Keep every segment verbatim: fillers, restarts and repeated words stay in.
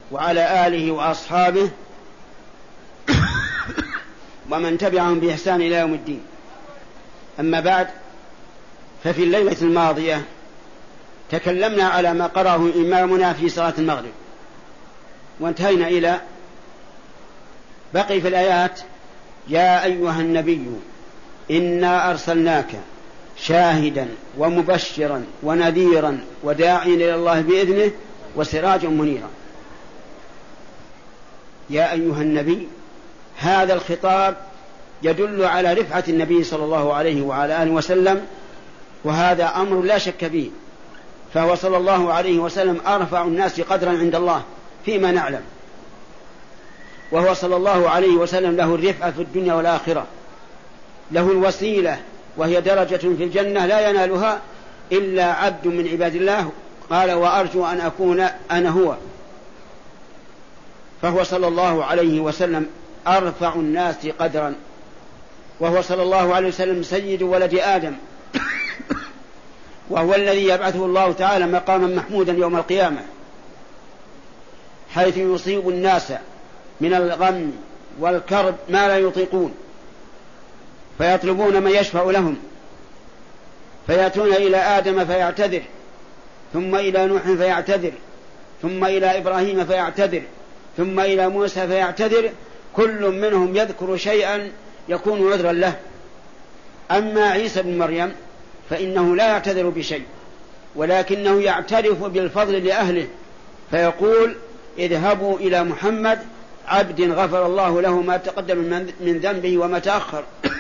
وعلى آله وأصحابه ومن تبعهم بإحسان إلى يوم الدين. أما بعد، ففي الليلة الماضية تكلمنا على ما قرأه إمامنا في صلاة المغرب، وانتهينا إلى بقي في الآيات: يا أيها النبي إنا أرسلناك شاهدا ومبشرا ونذيرا وداعيا إلى الله بإذنه وسراجا منيرا. يا أيها النبي، هذا الخطاب يدل على رفعة النبي صلى الله عليه وعلى آله وسلم، وهذا أمر لا شك فيه، فهو صلى الله عليه وسلم أرفع الناس قدرا عند الله فيما نعلم، وهو صلى الله عليه وسلم له الرفعة في الدنيا والآخرة، له الوسيلة وهي درجة في الجنة لا ينالها إلا عبد من عباد الله، قال: وأرجو أن أكون أنا هو. فهو صلى الله عليه وسلم أرفع الناس قدرا، وهو صلى الله عليه وسلم سيد ولد آدم، وهو الذي يبعثه الله تعالى مقاما محمودا يوم القيامة، حيث يصيب الناس من الغم والكرب ما لا يطيقون، فيطلبون من يشفع لهم، فيأتون إلى آدم فيعتذر، ثم إلى نوح فيعتذر، ثم إلى إبراهيم فيعتذر، ثم إلى موسى فيعتذر، كل منهم يذكر شيئا يكون عذرا له. أما عيسى بن مريم فإنه لا يعتذر بشيء، ولكنه يعترف بالفضل لأهله، فيقول: اذهبوا إلى محمد عبد غفر الله له ما تقدم من ذنبه وما تأخر.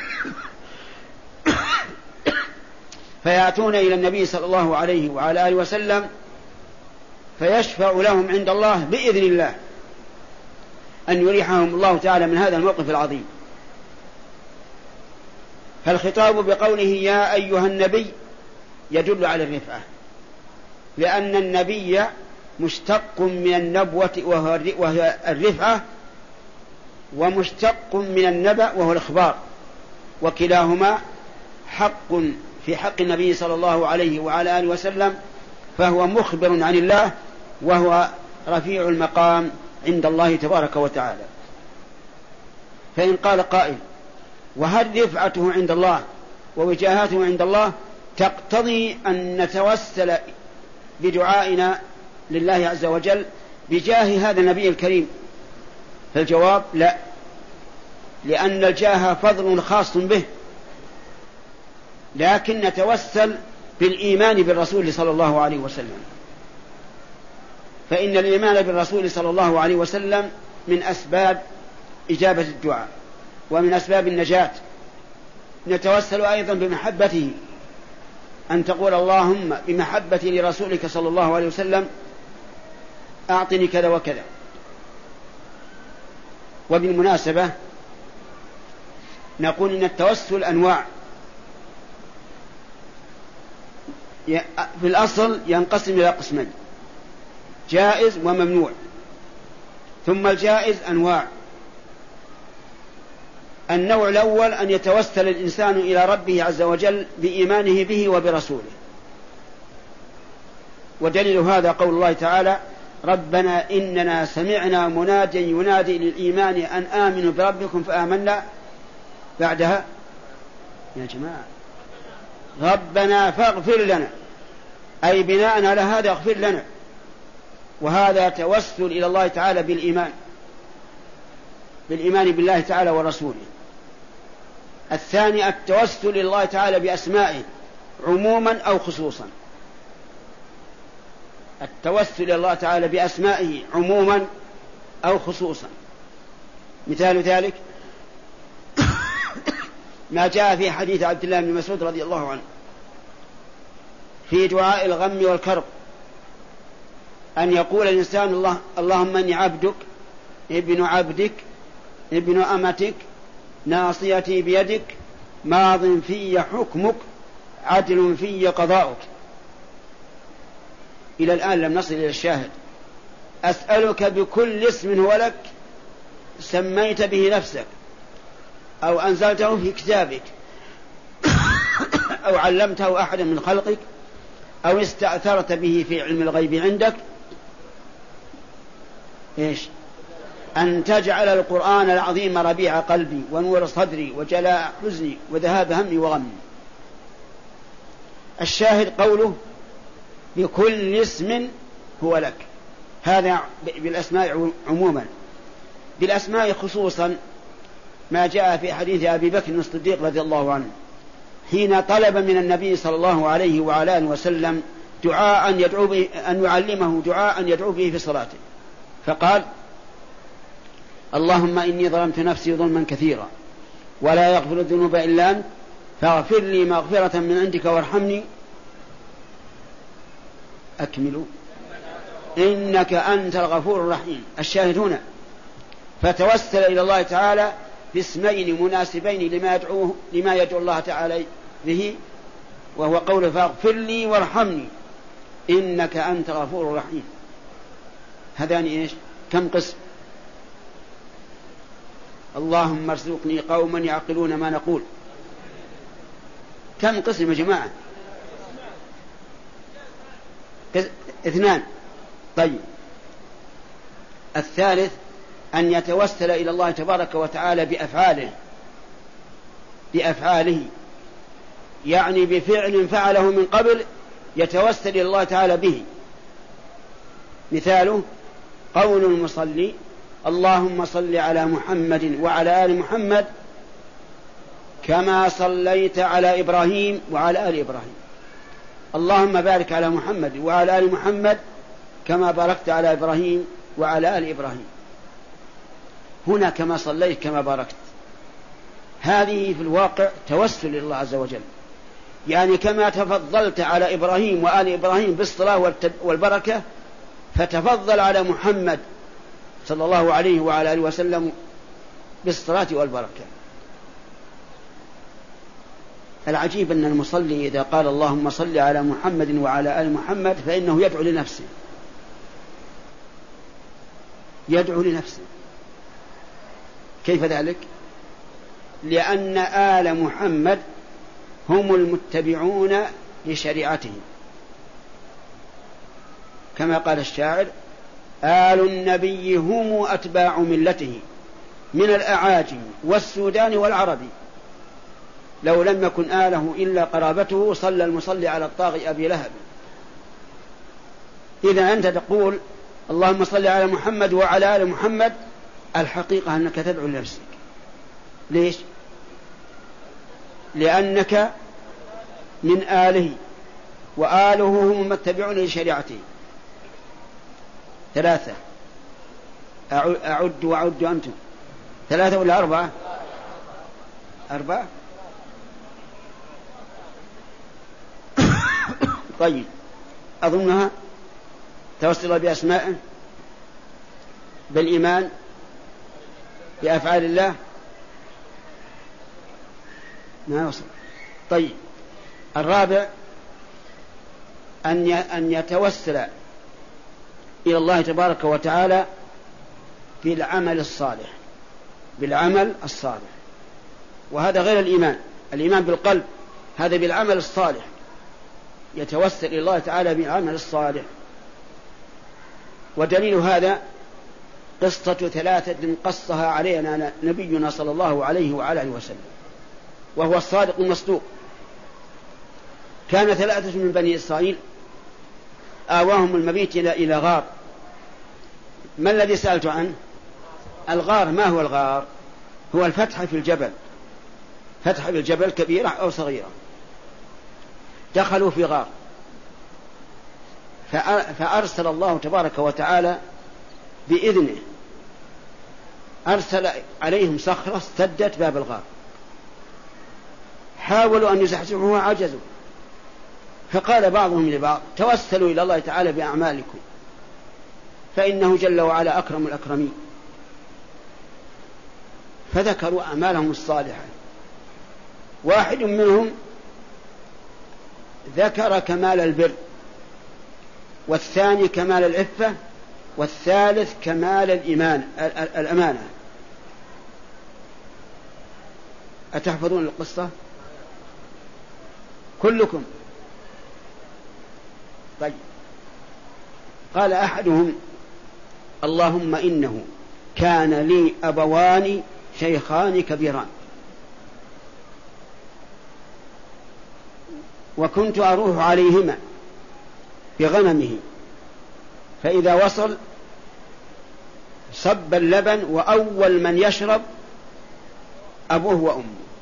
فيأتون إلى النبي صلى الله عليه وعلى آله وسلم فيشفع لهم عند الله بإذن الله أن يريحهم الله تعالى من هذا الموقف العظيم. فالخطاب بقوله يا أيها النبي يدل على الرفعة، لأن النبي مشتق من النبوة وهو الرفعة، ومشتق من النبأ وهو الإخبار، وكلاهما حق في حق النبي صلى الله عليه وعلى آله وسلم، فهو مخبر عن الله، وهو رفيع المقام عند الله تبارك وتعالى. فإن قال قائل: وهل رفعته عند الله ووجاهته عند الله تقتضي أن نتوسل بدعائنا لله عز وجل بجاه هذا النبي الكريم؟ فالجواب: لا، لأن الجاه فضل خاص به، لكن نتوسل بالإيمان بالرسول صلى الله عليه وسلم، فإن الإيمان بالرسول صلى الله عليه وسلم من أسباب إجابة الدعاء ومن أسباب النجاة. نتوسل أيضا بمحبته، أن تقول: اللهم بمحبتي لرسولك صلى الله عليه وسلم أعطني كذا وكذا. وبالمناسبة نقول إن التوسل أنواع، في الأصل ينقسم إلى قسمين: جائز وممنوع. ثم الجائز أنواع: النوع الأول أن يتوسل الإنسان إلى ربه عز وجل بإيمانه به وبرسوله، ودليل هذا قول الله تعالى: ربنا إننا سمعنا مناديا ينادي للإيمان أن آمنوا بربكم فآمنا. بعدها يا جماعة: ربنا فاغفر لنا، أي بناء على هذا اغفر لنا. وهذا توسل إلى الله تعالى بالإيمان بالإيمان بالله تعالى ورسوله. الثاني التوسل إلى الله تعالى بأسمائه عموما أو خصوصا، التوسل إلى الله تعالى بأسمائه عموما أو خصوصا. مثال ذلك ما جاء في حديث عبد الله بن مسعود رضي الله عنه في دعاء الغم والكرب، أن يقول الإنسان: الله اللهم إني عبدك ابن عبدك ابن أمتك ناصيتي بيدك ماض في حكمك عدل في قضاؤك. إلى الآن لم نصل إلى الشاهد: أسألك بكل اسم هو لك سميت به نفسك أو أنزلته في كتابك أو علمته أحدا من خلقك أو استأثرت به في علم الغيب عندك إيش؟ أن تجعل القرآن العظيم ربيع قلبي ونور صدري وجلاء حزني وذهاب همي وغمي. الشاهد قوله بكل اسم هو لك، هذا بالأسماء عموما. بالأسماء خصوصا ما جاء في حديث أبي بكر الصديق رضي الله عنه حين طلب من النبي صلى الله عليه وعلى آله وسلم دعاء يدعو به، أن يعلمه دعاء يدعو به في صلاته، فقال اللهم إني ظلمت نفسي ظلما كثيرا ولا يغفر الذنوب إلا أنت فاغفر لي مغفرة من عندك وارحمني أكملوا إنك أنت الغفور الرحيم. الشاهد هنا فتوسل إلى الله تعالى باسمين مناسبين لما يدعوه لما يدعو الله تعالى به، وهو قول فاغفر لي وارحمني إنك أنت الغفور الرحيم. هذان إيش؟ كم قسم؟ اللهم ارزقني قوما يعقلون ما نقول. كم قسم يا جماعة؟ اثنان. طيب الثالث أن يتوسل إلى الله تبارك وتعالى بأفعاله بأفعاله يعني بفعل فعله من قبل يتوسل إلى الله تعالى به. مثاله قول المصلي اللهم صل على محمد وعلى آل محمد كما صليت على إبراهيم وعلى آل إبراهيم. اللهم بارك على محمد وعلى آل محمد كما باركت على إبراهيم وعلى آل إبراهيم. هنا كما صليت كما باركت، هذه في الواقع توسل إلى الله عز وجل، يعني كما تفضلت على إبراهيم وآل إبراهيم بالصلاة والبركة فتفضل على محمد صلى الله عليه وعلى آله وسلم بالصلاة والبركة. العجيب أن المصلي إذا قال اللهم صل على محمد وعلى آل محمد فإنه يدعو لنفسه يدعو لنفسه كيف ذلك؟ لأن آل محمد هم المتبعون لشريعته، كما قال الشاعر آل النبي هم أتباع ملته من الأعاجم والسودان والعرب، لو لم يكن آله إلا قرابته صلى المصلي على الطاغي أبي لهب. إذا أنت تقول اللهم صل على محمد وعلى آل محمد، الحقيقة أنك تدعو لنفسك. ليش؟ لأنك من آله وآله هم المتبعون لشريعته. ثلاثة. أعد وأعد أنتم ثلاثة ولا أربعة؟ أربعة. طيب أظنها توصل بأسمائه بالإيمان بأفعال الله ما وصل. طيب الرابع أن يتوسل إلى الله تبارك وتعالى بالعمل الصالح بالعمل الصالح وهذا غير الإيمان. الإيمان بالقلب، هذا بالعمل الصالح، يتوسل إلى الله تعالى بالعمل الصالح. ودليل هذا قصة ثلاثة قصها علينا نبينا صلى الله عليه وعلى آله وسلم وهو الصادق المصدوق. كان ثلاثة من بني إسرائيل آواهم المبيت إلى غار. ما الذي سألت عنه؟ الغار. ما هو الغار؟ هو الفتحة في الجبل، فتحة في الجبل كبيرة أو صغيرة. دخلوا في غار فأرسل الله تبارك وتعالى بإذنه أرسل عليهم صخرة سدت باب الغار. حاولوا أن يزحزحوها عجزوا، فقال بعضهم لبعض توسلوا إلى الله تعالى بأعمالكم فإنه جل وعلا أكرم الأكرمين. فذكروا أعمالهم الصالحة. واحد منهم ذكر كمال البر، والثاني كمال العفة، والثالث كمال الإيمان الأمانة. أتحفظون القصة كلكم؟ طيب قال أحدهم اللهم إنه كان لي أبوان شيخان كبيران وكنت أروح عليهما بغنمه، فإذا وصل صب اللبن وأول من يشرب أبوه وأمه.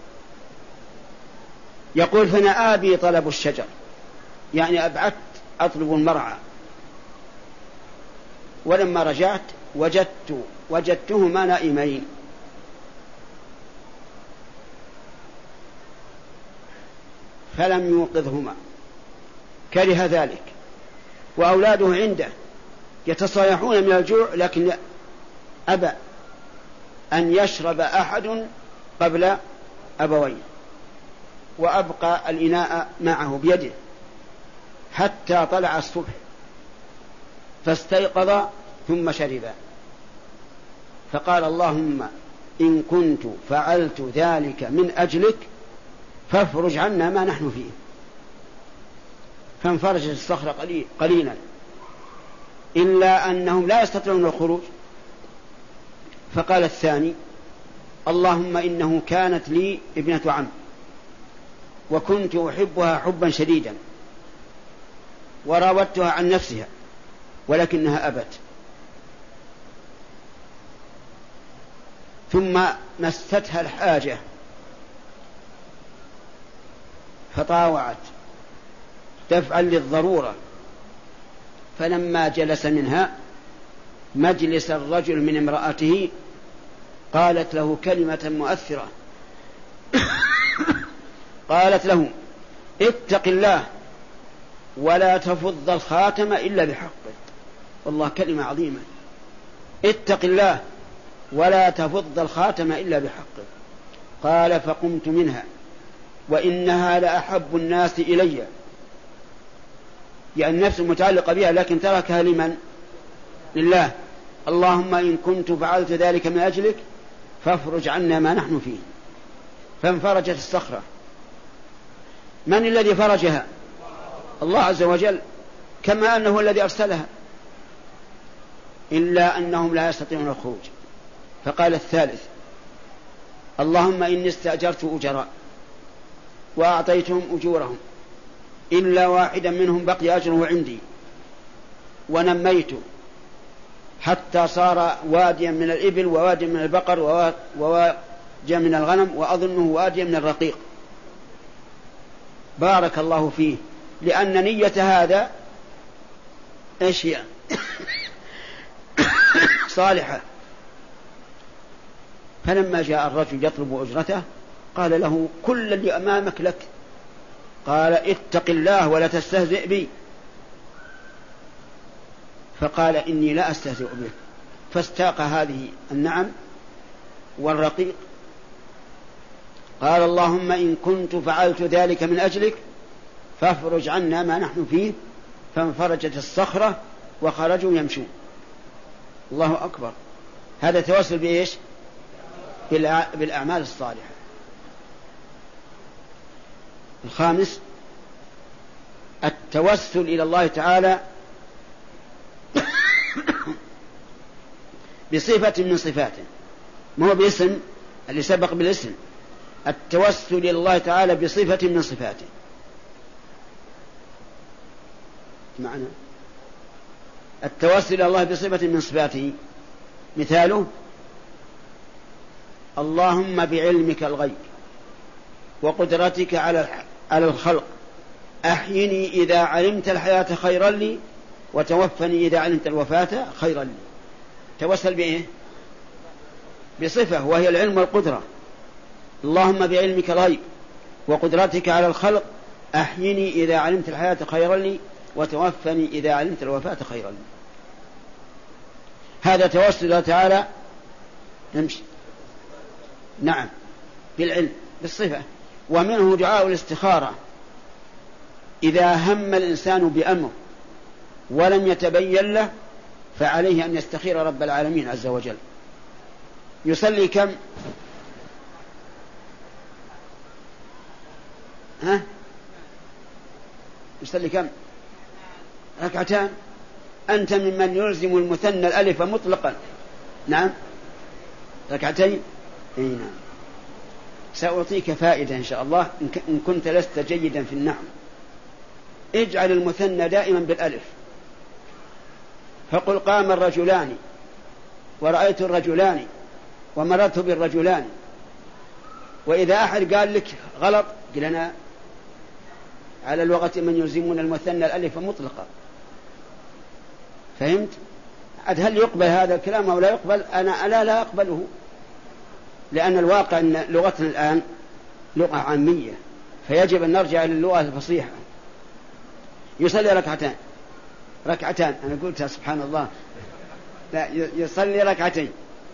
يقول فأنا آبي طلب الشجر، يعني أبعدت أطلب المرعى، ولما رجعت وجدت وجدتهما نائمين. فلم يوقظهما، كره ذلك، وأولاده عنده يتصايحون من الجوع، لكن أبى أن يشرب أحد قبل أبويه، وأبقى الإناء معه بيده حتى طلع الصبح، فاستيقظ ثم شرب. فقال اللهم إن كنت فعلت ذلك من أجلك فافرج عنا ما نحن فيه. فانفرجت الصخرة قليلا، إلا أنهم لا يستطيعون الخروج. فقال الثاني اللهم إنه كانت لي ابنة عم وكنت أحبها حبا شديدا وراودتها عن نفسها ولكنها أبت، ثم مستها الحاجة فطاوعت دفعا للضرورة، فلما جلس منها مجلس الرجل من امرأته قالت له كلمة مؤثرة، قالت له اتق الله ولا تفض الخاتم إلا بحقه. والله كلمة عظيمة، اتق الله ولا تفض الخاتم إلا بحقه. قال فقمت منها وإنها لأحب الناس إلي، يعني النفس متعلقة بها لكن تركها لمن؟ لله. اللهم إن كنت فعلت ذلك من أجلك فافرج عنا ما نحن فيه. فانفرجت الصخرة. من الذي فرجها؟ الله عز وجل، كما أنه الذي أرسلها، إلا أنهم لا يستطيعون الخروج. فقال الثالث اللهم إني استأجرت أجراء وأعطيتهم أجورهم إلا واحدا منهم بقي أجره عندي، ونميت حتى صار واديا من الإبل وواديا من البقر وواديا من الغنم وأظنه واديا من الرقيق. بارك الله فيه، لأن نية هذا إيش هي؟ صالحة. فلما جاء الرجل يطلب أجرته قال له كل اللي أمامك لك. قال اتق الله ولا تستهزئ بي. فقال إني لا أستهزئ بك. فاستاق هذه النعم والرقيق. قال اللهم إن كنت فعلت ذلك من أجلك فافرج عنا ما نحن فيه. فانفرجت الصخرة وخرجوا يمشون. الله أكبر. هذا توسل بإيش؟ بالأعمال الصالحة. الخامس التوسل إلى الله تعالى بصفة من صفاته، ما هو باسم اللي سبق بالاسم. التوسل إلى الله تعالى بصفة من صفاته. معنى التوسل إلى الله بصفة من صفاته مثاله اللهم بعلمك الغيب وقدرتك على على الخلق أحيني إذا علمت الحياة خيرا لي وتوفني إذا علمت الوفاة خيرا لي. توسل بإيه؟ بصفة وهي العلم والقدرة. اللهم بعلمك الغيب وقدرتك على الخلق أحيني إذا علمت الحياة خيرا لي وتوفني إذا علمت الوفاة خيرا لي. هذا توسل الله تعالى نمشي نعم بالعلم بالصفة. ومنه دعاء الاستخارة. إذا هم الإنسان بأمر ولم يتبين له فعليه أن يستخير رب العالمين عز وجل. يصلي كم؟ ها؟ يصلي كم؟ ركعتان. أنت ممن يلزم المثنى الألف مطلقا. نعم ركعتين. اي نعم. سأعطيك فائدة إن شاء الله إن كنت لست جيدا في النحو. اجعل المثنى دائما بالألف، فقل قام الرجلان ورأيت الرجلان ومررت بالرجلان. وإذا أحد قال لك غلط قل أنا على اللغة من يلزمون المثنى الألف مطلقا. فهمت؟ هل يقبل هذا الكلام أو لا يقبل؟ أنا لا لا أقبله، لأن الواقع أن لغتنا الآن لغة عامية، فيجب أن نرجع للغة الفصيحة. يصلي ركعتان ركعتان أنا قلتها سبحان الله. لا يصلي ركعتين،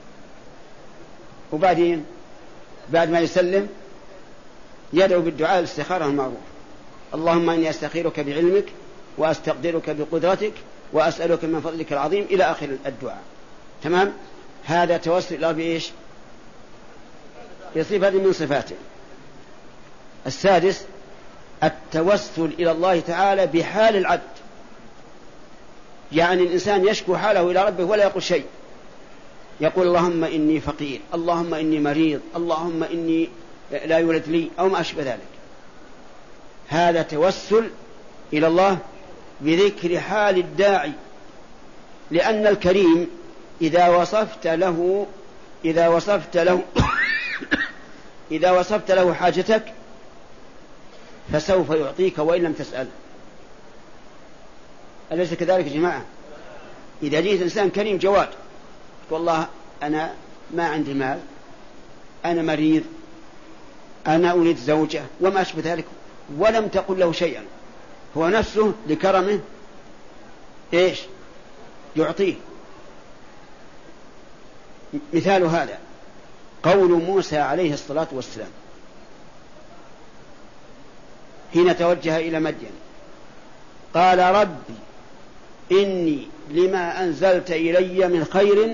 وبعدين بعد ما يسلم يدعو بالدعاء الاستخارة المعروف: اللهم إني أستخيرك بعلمك وأستقدرك بقدرتك وأسألك من فضلك العظيم إلى آخر الدعاء. تمام؟ هذا توسل الله بإيش؟ بصفة من صفاته. السادس التوسل إلى الله تعالى بحال العبد، يعني الإنسان يشكو حاله إلى ربه ولا يقول شيء، يقول اللهم إني فقير، اللهم إني مريض، اللهم إني لا يولد لي، أو ما أشبه ذلك. هذا توسل إلى الله بذكر حال الداعي، لأن الكريم إذا وصفت له إذا وصفت له إذا وصفت له حاجتك فسوف يعطيك وإن لم تسأل. أليس كذلك يا جماعة؟ إذا جئت إنسان كريم جواد والله أنا ما عندي مال، أنا مريض، أنا أريد زوجة وما أشبه ذلك، ولم تقل له شيئا، هو نفسه لكرمه إيش يعطيه. مثال هذا قول موسى عليه الصلاة والسلام حين توجه إلى مدين: قال ربي إني لما أنزلت إلي من خير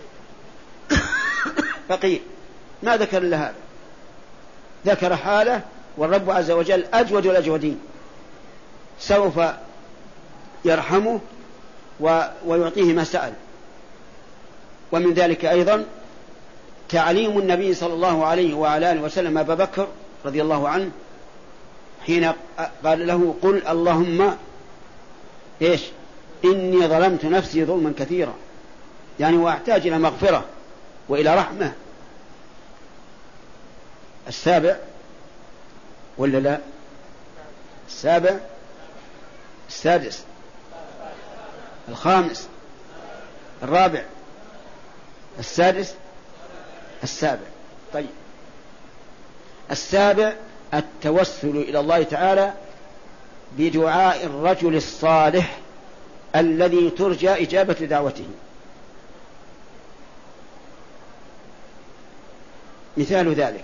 فقير. ما ذكر إلا هذا، ذكر حاله، والرب عز وجل أجود الأجودين، سوف يرحمه ويعطيه ما سأل. ومن ذلك أيضا تعليم النبي صلى الله عليه وعلى آله وسلم أبا بكر رضي الله عنه حين قال له: قل اللهم إيش إني ظلمت نفسي ظلما كثيرا، يعني وأحتاج إلى مغفرة وإلى رحمة. السابع ولا لا؟ السابع السادس الخامس الرابع السادس السابع. طيب السابع التوسل إلى الله تعالى بدعاء الرجل الصالح الذي ترجى إجابة دعوته. مثال ذلك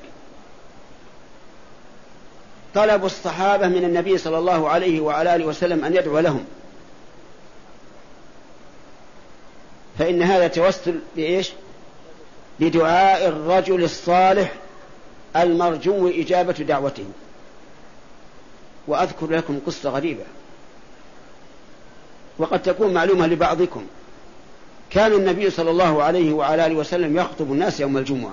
طلب الصحابة من النبي صلى الله عليه وعلى آله وسلم أن يدعو لهم، فإن هذا توسل بإيش؟ بدعاء الرجل الصالح المرجو إجابة دعوته. وأذكر لكم قصة غريبة وقد تكون معلومة لبعضكم. كان النبي صلى الله عليه وعلى آله وسلم يخطب الناس يوم الجمعة.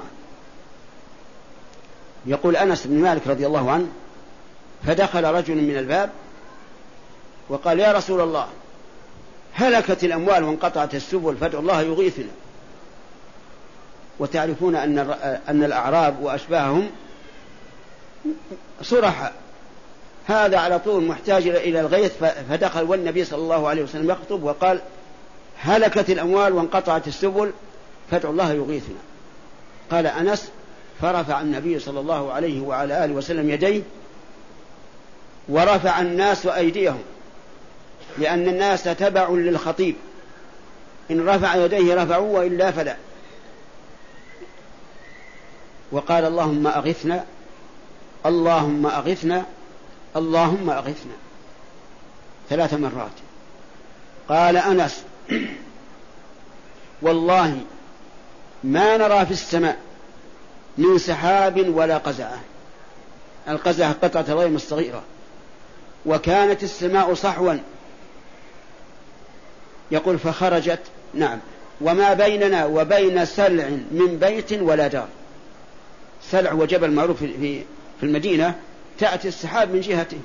يقول أنس بن مالك رضي الله عنه: فدخل رجل من الباب وقال: يا رسول الله، هلكت الأموال وانقطعت السبل فادعوا الله يغيثنا. وتعرفون أن أن الأعراب وأشباههم صرحة، هذا على طول محتاج إلى الغيث. فدخل والنبي صلى الله عليه وسلم يخطب وقال: هلكت الأموال وانقطعت السبل فادعوا الله يغيثنا. قال أنس: فرفع النبي صلى الله عليه وعلى آله وسلم يديه ورفع الناس أيديهم، لأن الناس تبع للخطيب، إن رفع يديه رفعوا وإلا فلا. وقال: اللهم أغثنا اللهم أغثنا اللهم أغثنا ثلاث مرات. قال أنس: والله ما نرى في السماء من سحاب ولا قزعة. القزعة قطعة الغيم الصغيرة، وكانت السماء صحوا، يقول فخرجت. نعم. وما بيننا وبين سلع من بيت ولا دار. سلع وجبل معروف في في المدينة، تأتي السحاب من جهته.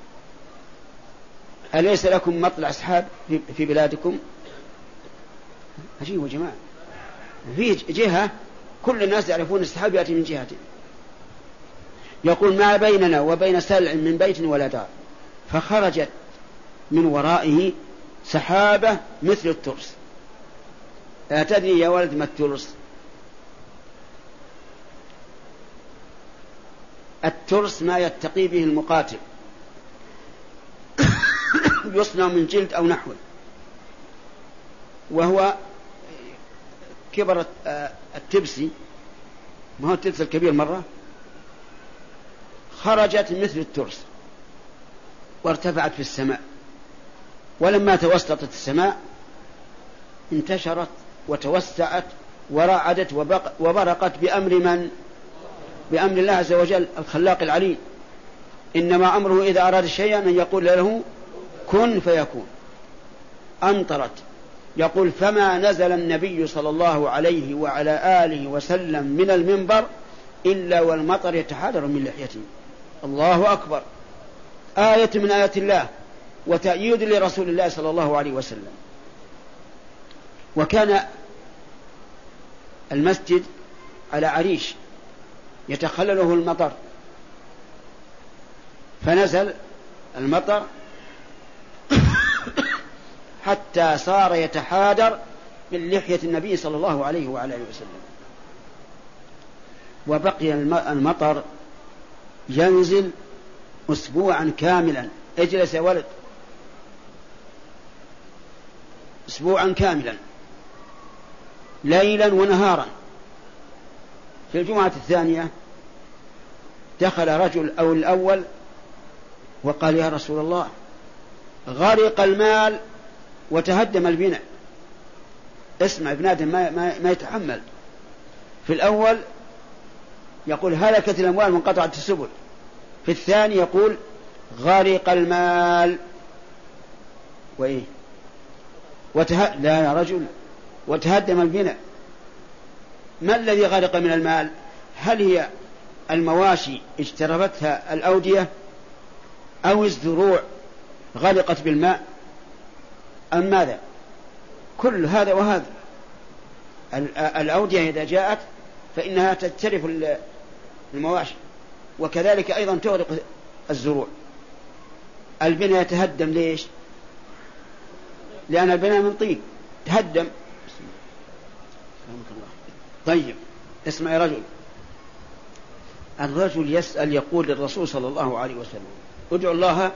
أليس لكم مطلع سحاب في بلادكم؟ عجيب يا جماعة، في جهة كل الناس يعرفون السحاب يأتي من جهته. يقول ما بيننا وبين سلع من بيت ولا دار، فخرجت من ورائه سحابة مثل الترس. أتدري يا ولد ما الترس؟ الترس ما يتقي به المقاتل، يصنع من جلد أو نحوه، وهو كبر التبسي، ما هو التبس الكبير مرة. خرجت مثل الترس وارتفعت في السماء، ولما توسطت السماء انتشرت وتوسعت ورعدت وبرقت بأمر من؟ بأمر الله عز وجل الخلاق العليم. إنما أمره إذا أراد شيئا أن يقول له كن فيكون. أمطرت. يقول فما نزل النبي صلى الله عليه وعلى آله وسلم من المنبر إلا والمطر يتحادر من لحيته. الله أكبر، آية من آيات الله وتأييد لرسول الله صلى الله عليه وسلم. وكان المسجد على عريش يتخلله المطر، فنزل المطر حتى صار يتحادر من لحية النبي صلى الله عليه وعلى آله وسلم. وبقي المطر ينزل أسبوعا كاملا. اجلس يا ولد. أسبوعا كاملا ليلا ونهارا. في الجمعة الثانية دخل رجل أو الأول وقال يا رسول الله غرق المال وتهدم البناء. اسمع ابن آدم ما, ما, ما يتحمل. في الأول يقول هلكت الأموال وانقطعت السبل. في الثاني يقول غرق المال وإيه وته... لا يا رجل وتهدم البناء. ما الذي غرق من المال؟ هل هي المواشي اجترفتها الأودية أو الزروع غرقت بالماء أم ماذا؟ كل هذا وهذا. الأودية إذا جاءت فإنها تجترف المواشي، وكذلك أيضا تغرق الزروع. البناء يتهدم ليش؟ لأن البناء من طين تهدم. طيب اسمع يا رجل. الرجل يسأل يقول للرسول صلى الله عليه وسلم ادعو الله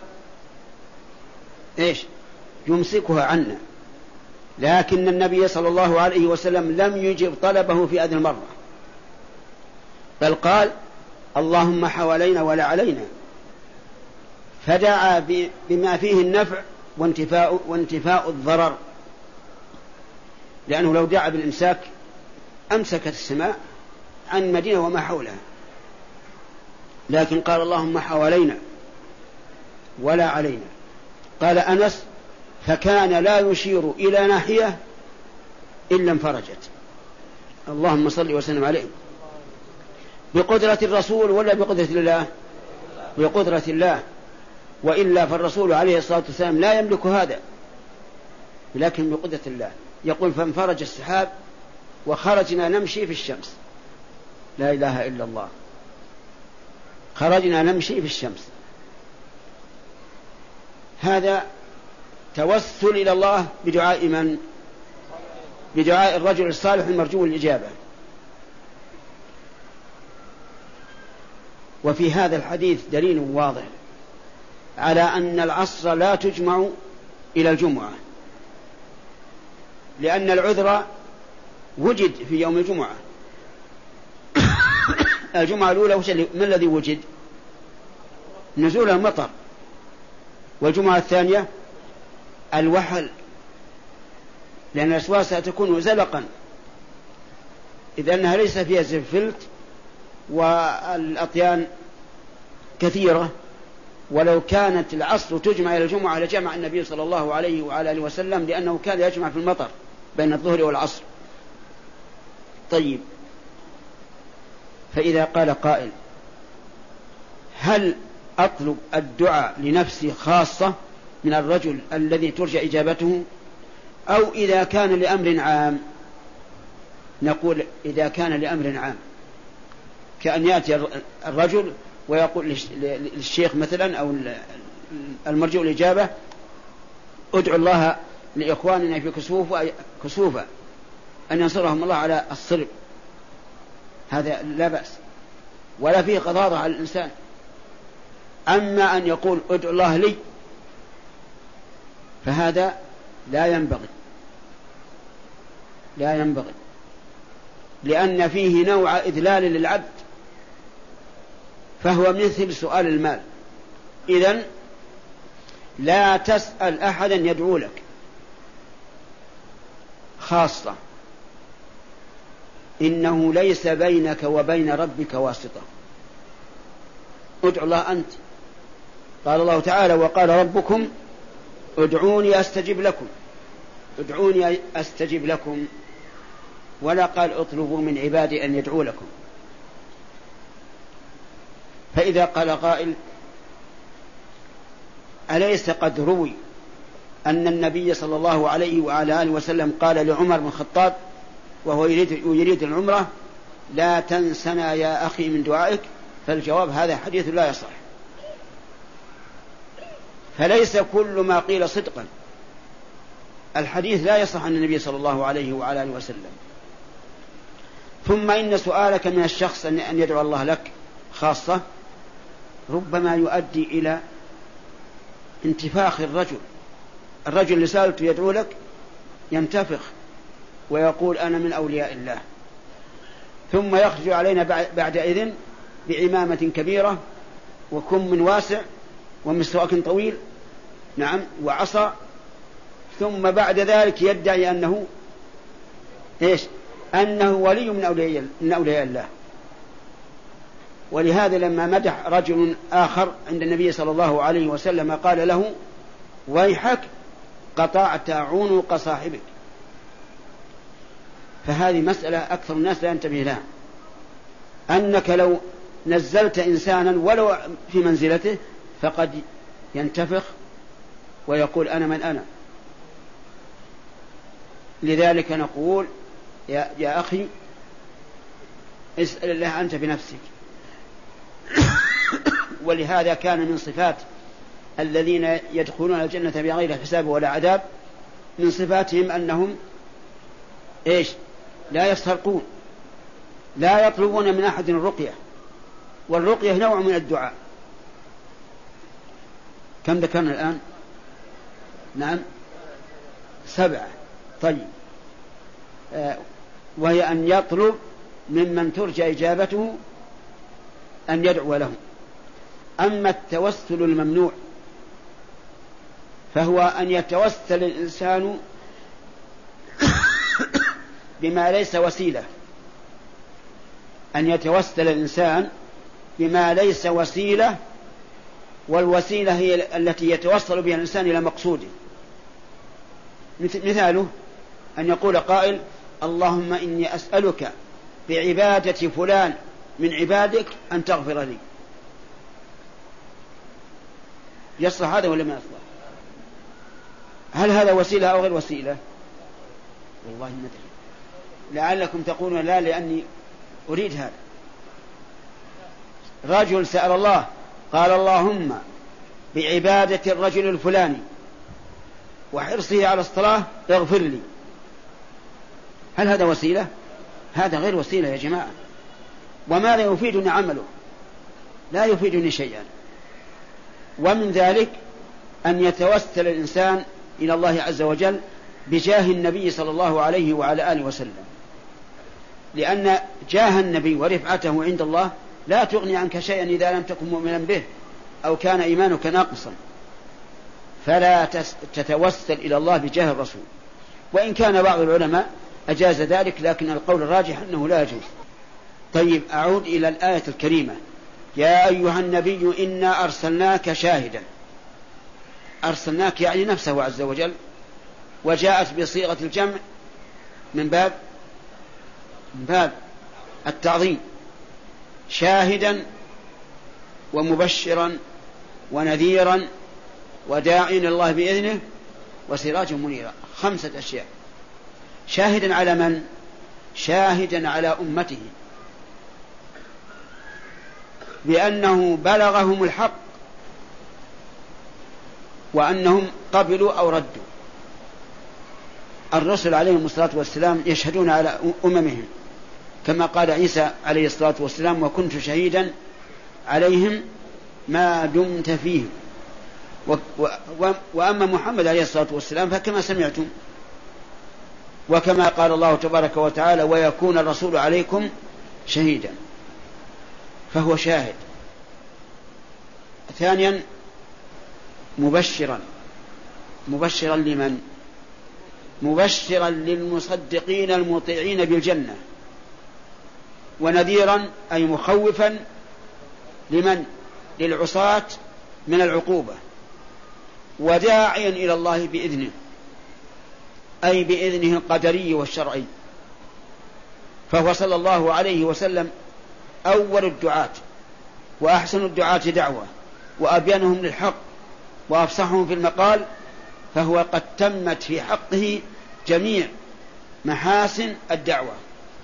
ايش يمسكها عنا، لكن النبي صلى الله عليه وسلم لم يجب طلبه في هذه المرة، بل قال اللهم حوالينا ولا علينا، فدعا بما فيه النفع وانتفاء, وانتفاء الضرر، لأنه لو دعا بالإمساك أمسكت السماء عن المدينة وما حولها، لكن قال اللهم حوالينا ولا علينا. قال أنس فكان لا يشير إلى ناحية إلا انفرجت. اللهم صل وسلم عليه. بقدرة الرسول ولا بقدرة الله؟ بقدرة الله، وإلا فالرسول عليه الصلاة والسلام لا يملك هذا، لكن بقدرة الله. يقول فانفرج السحاب وخرجنا نمشي في الشمس. لا إله إلا الله. خرجنا نمشي في الشمس. هذا توسل إلى الله بدعاء من؟ بدعاء الرجل الصالح المرجو الإجابة. وفي هذا الحديث دليل واضح على أن العصر لا تجمع إلى الجمعة، لأن العذر وجد في يوم الجمعة. الجمعة الأولى ما الذي وجد؟ نزول المطر. والجمعة الثانية الوحل، لأن الأسواق ستكون زلقا إذا أنها ليس فيها زفلت والأطيان كثيرة ولو كانت العصر تجمع إلى الجمعة لجمع النبي صلى الله عليه وعلى آله وسلم، لأنه كان يجمع في المطر بين الظهر والعصر. طيب، فإذا قال قائل هل أطلب الدعاء لنفسي خاصة من الرجل الذي ترجى إجابته، أو إذا كان لأمر عام؟ نقول إذا كان لأمر عام، كأن يأتي الرجل ويقول للشيخ مثلا أو المرجو الإجابة ادعو الله لإخواننا في كسوفة أن ينصرهم الله على الصلب، هذا لا بأس ولا فيه غضاضة على الإنسان. أما أن يقول ادعو الله لي فهذا لا ينبغي لا ينبغي لأن فيه نوع إذلال للعبد، فهو مثل سؤال المال. إذن لا تسأل أحدا يدعو لك خاصة، إنه ليس بينك وبين ربك واسطة، ادعو الله أنت. قال الله تعالى وقال ربكم ادعوني أستجب لكم، ادعوني أستجب لكم، ولا قال اطلبوا من عبادي أن يدعو لكم. فإذا قال قائل أليس قد روي أن النبي صلى الله عليه وعلى آله وسلم قال لعمر بن الخطاب وهو يريد, يريد العمرة لا تنسنا يا أخي من دعائك؟ فالجواب هذا حديث لا يصح، فليس كل ما قيل صدقا. الحديث لا يصح عن النبي صلى الله عليه وعلى آله وسلم. ثم إن سؤالك من الشخص أن يدعو الله لك خاصة ربما يؤدي إلى انتفاخ الرجل. الرجل اللي سألته يدعو لك ينتفخ ويقول أنا من أولياء الله، ثم يخرج علينا بعد إذن بعمامة كبيرة وكم من واسع ومسواك طويل، نعم، وعصا، ثم بعد ذلك يدعي أنه إيش؟ أنه ولي من أولياء, من أولياء الله. ولهذا لما مدح رجل آخر عند النبي صلى الله عليه وسلم قال له ويحك قطعت عنق صاحبك. فهذه مسألة أكثر الناس لا ينتبه لها، أنك لو نزلت إنسانا ولو في منزلته فقد ينتفخ ويقول أنا من أنا. لذلك نقول يا, يا أخي اسأل الله أنت بنفسك. ولهذا كان من صفات الذين يدخلون الجنة بغير حساب ولا عذاب من صفاتهم أنهم إيش؟ لا يسترقون، لا يطلبون من أحد الرقية، والرقية نوع من الدعاء. كم ذكرنا الآن؟ نعم سبعة. طيب، آه وهي أن يطلب ممن ترجى إجابته أن يدعو له. أما التوسل الممنوع فهو أن يتوسل الإنسان بما ليس وسيلة، أن يتوسل الإنسان بما ليس وسيلة، والوسيلة هي التي يتوصل بها الإنسان إلى مقصوده. مثاله أن يقول قائل اللهم إني أسألك بعبادة فلان من عبادك أن تغفر لي. يصلح هذا ولا ما يصلح؟ هل هذا وسيلة أو غير وسيلة؟ والله ما أدري، لعلكم تقولون لا لأني أريد هذا. رجل سأل الله قال اللهم بعبادة الرجل الفلاني وحرصه على الصلاة اغفر لي. هل هذا وسيلة؟ هذا غير وسيلة يا جماعة. وما لا يفيدني عمله، لا يفيدني شيئا. ومن ذلك أن يتوسل الإنسان إلى الله عز وجل بجاه النبي صلى الله عليه وعلى آله وسلم، لأن جاه النبي ورفعته عند الله لا تغني عنك شيئا إذا لم تكن مؤمنا به أو كان إيمانك ناقصا. فلا تتوسل إلى الله بجاه الرسول، وإن كان بعض العلماء أجاز ذلك، لكن القول الراجح أنه لا يجوز. طيب، أعود إلى الآية الكريمة يا أيها النبي إنا أرسلناك شاهدا. أرسلناك يعني نفسه عز وجل، وجاءت بصيغة الجمع من باب من باب التعظيم، شاهدا ومبشرا ونذيرا وداعيا إلى الله بإذنه وسراجا منيرا. خمسة أشياء. شاهدا على من؟ شاهدا على أمته بأنه بلغهم الحق وأنهم قبلوا أو ردوا. الرسل عليهم الصلاة والسلام يشهدون على أممهم، كما قال عيسى عليه الصلاة والسلام: وكنت شهيدا عليهم ما دمت فيهم. و و وأما محمد عليه الصلاة والسلام فكما سمعتم، وكما قال الله تبارك وتعالى: ويكون الرسول عليكم شهيدا، فهو شاهد. ثانيا مبشرا. مبشرا لمن؟ مبشرا للمصدقين المطيعين بالجنة. ونذيرا أي مخوفا لمن؟ للعصاة من العقوبة. وداعيا إلى الله بإذنه، أي بإذنه القدري والشرعي. فهو صلى الله عليه وسلم أول الدعاة وأحسن الدعاة دعوة وأبينهم للحق وأفصحهم في المقال، فهو قد تمت في حقه جميع محاسن الدعوة.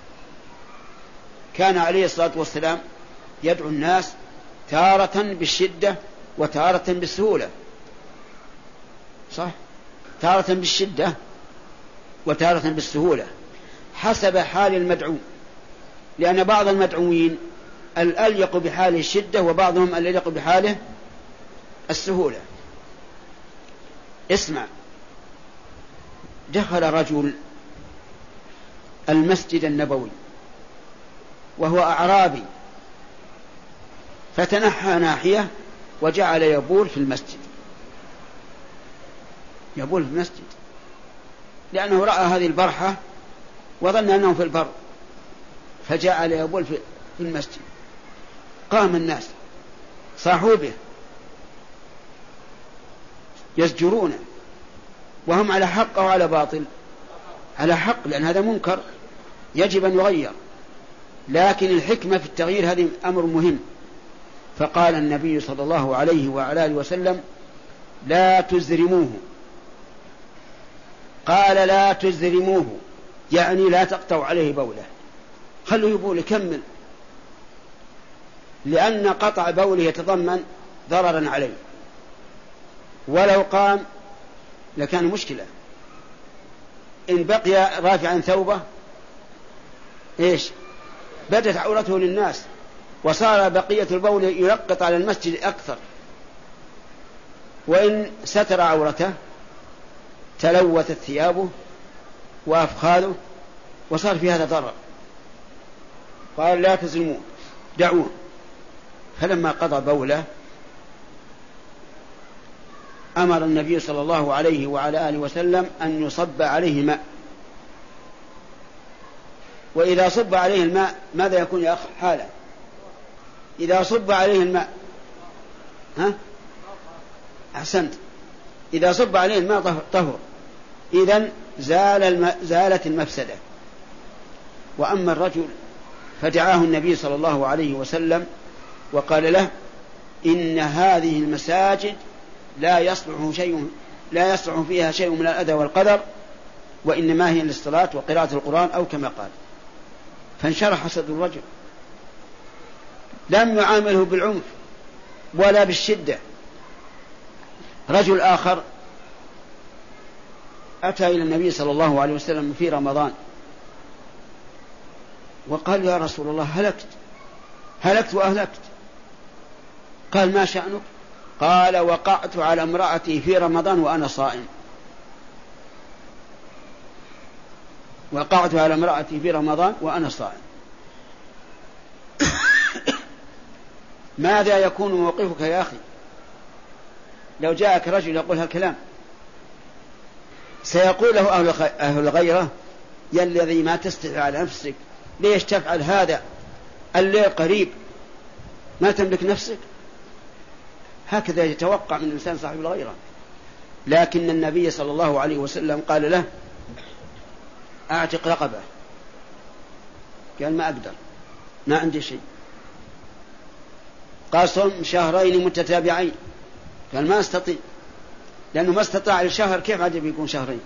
كان عليه الصلاة والسلام يدعو الناس تارة بالشدة وتارة بالسهولة، صح؟ تارة بالشدة وتارة بالسهولة حسب حال المدعو، لأن بعض المدعوين الأليق بحاله الشدة وبعضهم الأليق بحاله السهولة. اسمع، دخل رجل المسجد النبوي وهو أعرابي، فتنحى ناحية وجعل يبول في المسجد، يبول في المسجد لأنه رأى هذه البرحة وظن أنه في البر، فجعل يبول في المسجد. قام الناس صاحوا به يزجرونه، وهم على حق أو على باطل؟ على حق، لأن هذا منكر يجب أن يغير، لكن الحكمة في التغيير هذه أمر مهم. فقال النبي صلى الله عليه وعلى آله وسلم: لا تزرموه. قال: لا تزرموه يعني لا تقطعوا عليه بوله، خلوا يبول يكمل، لأن قطع بوله يتضمن ضررا عليه، ولو قام لكان مشكلة. إن بقي رافعا ثوبه إيش؟ بدت عورته للناس، وصار بقية البول يلقط على المسجد أكثر. وإن ستر عورته تلوثت ثيابه وأفخاذه وصار في هذا ضرر. قال: لا تزلموه، دعوه. فلما قضى بوله أمر النبي صلى الله عليه وعلى آله وسلم أن يصب عليه ماء. وإذا صب عليه الماء ماذا يكون يا أخ حاله؟ إذا صب عليه الماء ها؟ أحسنت، إذا صب عليه الماء طهر، إذن زال الم... زالت المفسدة. وأما الرجل فدعاه النبي صلى الله عليه وسلم وقال له: إن هذه المساجد لا يصلح شيء لا يصلح فيها شيء من الأذى والقدر، وإنما هي للصلاة وقراءة القرآن، أو كما قال. فانشرح صدر الرجل، لم يعامله بالعنف ولا بالشدة. رجل آخر أتى إلى النبي صلى الله عليه وسلم في رمضان وقال: يا رسول الله، هلكت هلكت وأهلكت. قال: ما شأنك؟ قال: وقعت على امرأتي في رمضان وأنا صائم. وقعت على امرأتي في رمضان وأنا صائم. ماذا يكون موقفك يا أخي لو جاءك رجل يقول هالكلام؟ سيقول له أهل الغيرة: يا الذي ما تستحي على نفسك، ليش تفعل هذا؟ الليل قريب، ما تملك نفسك؟ هكذا يتوقع من الإنسان صاحب الغيرة. لكن النبي صلى الله عليه وسلم قال له أعتق رقبة، قال ما أقدر، ما عندي شيء. قال صم شهرين متتابعين، قال ما أستطيع، لأنه ما استطاع الشهر، كيف عاد بيكون شهرين؟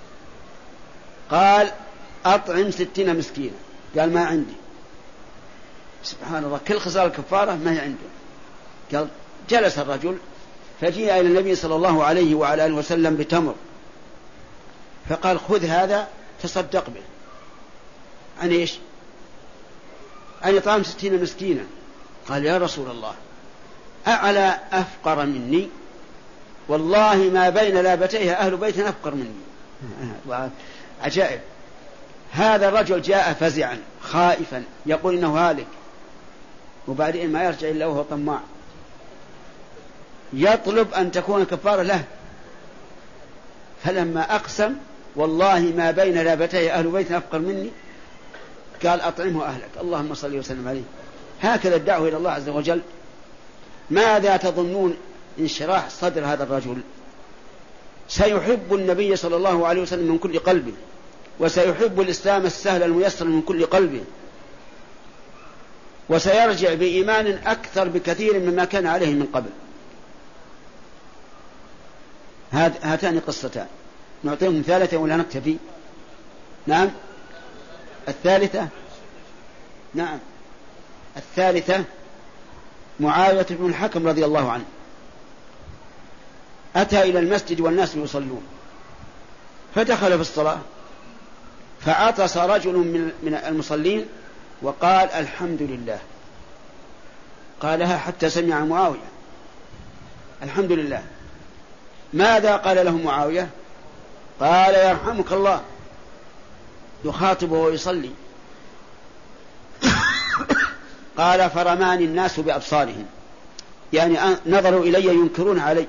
قال أطعم ستين مسكينة، قال ما عندي. سبحان الله، كل خصال الكفارة ما هي عنده. قال جلس الرجل فجيء إلى النبي صلى الله عليه وعلى آله وسلم بتمر، فقال خذ هذا تصدق به. عن إيش؟ عن إطعام ستين مسكينا. قال يا رسول الله أعلى أفقر مني؟ والله ما بين لابتيها أهل بيت أفقر مني. عجائب. هذا الرجل جاء فزعا خائفا يقول إنه هالك، وبعدين ما يرجع إلا وهو طماع، يطلب أن تكون كفارة له. فلما أقسم والله ما بين لابتيه أهل بيت أفقر مني، قال أطعمه أهلك، اللهم صل وسلم عليه. هكذا الدعوة إلى الله عز وجل. ماذا تظنون انشراح صدر هذا الرجل؟ سيحب النبي صلى الله عليه وسلم من كل قلبه، وسيحب الإسلام السهل الميسر من كل قلبه، وسيرجع بإيمان أكثر بكثير مما كان عليه من قبل. هاتان قصتان، نعطيهم ثالثة ولا نكتفي؟ نعم الثالثة، نعم الثالثة معاوية بن الحكم رضي الله عنه أتى إلى المسجد والناس يصلون، فدخل في الصلاة فعطس رجل من المصلين وقال الحمد لله، قالها حتى سمع معاوية الحمد لله. ماذا قال له معاوية؟ قال يرحمك الله، يخاطبه ويصلي. قال فرماني الناس بأبصارهم، يعني نظروا إلي ينكرون علي،